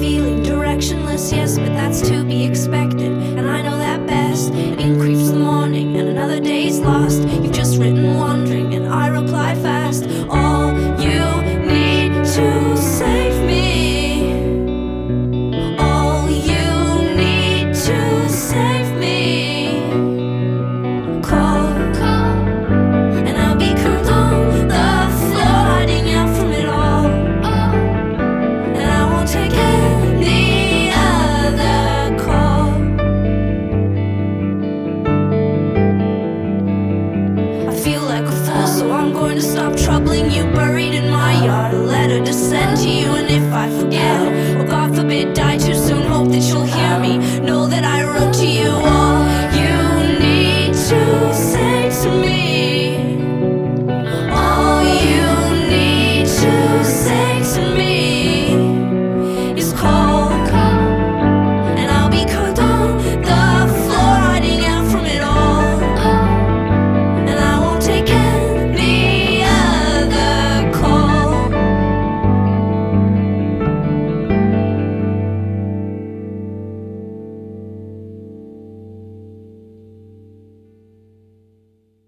feeling directionless, yes, but that's to be expected. And I know that best. In creeps the morning, and another day's lost. You've just written wondering, and I reply fast. All you need to save me. All you need to save me. Call, and I'll be curled on the floor, hiding out from it all. And I won't take any other call. I feel like a fool, so I'm going to stop troubling you. Buried in my yard, a letter to send to you. And if I forget, or God forbid die too soon, hope that you'll hear me. Know that I wrote to you. All you need to say to me.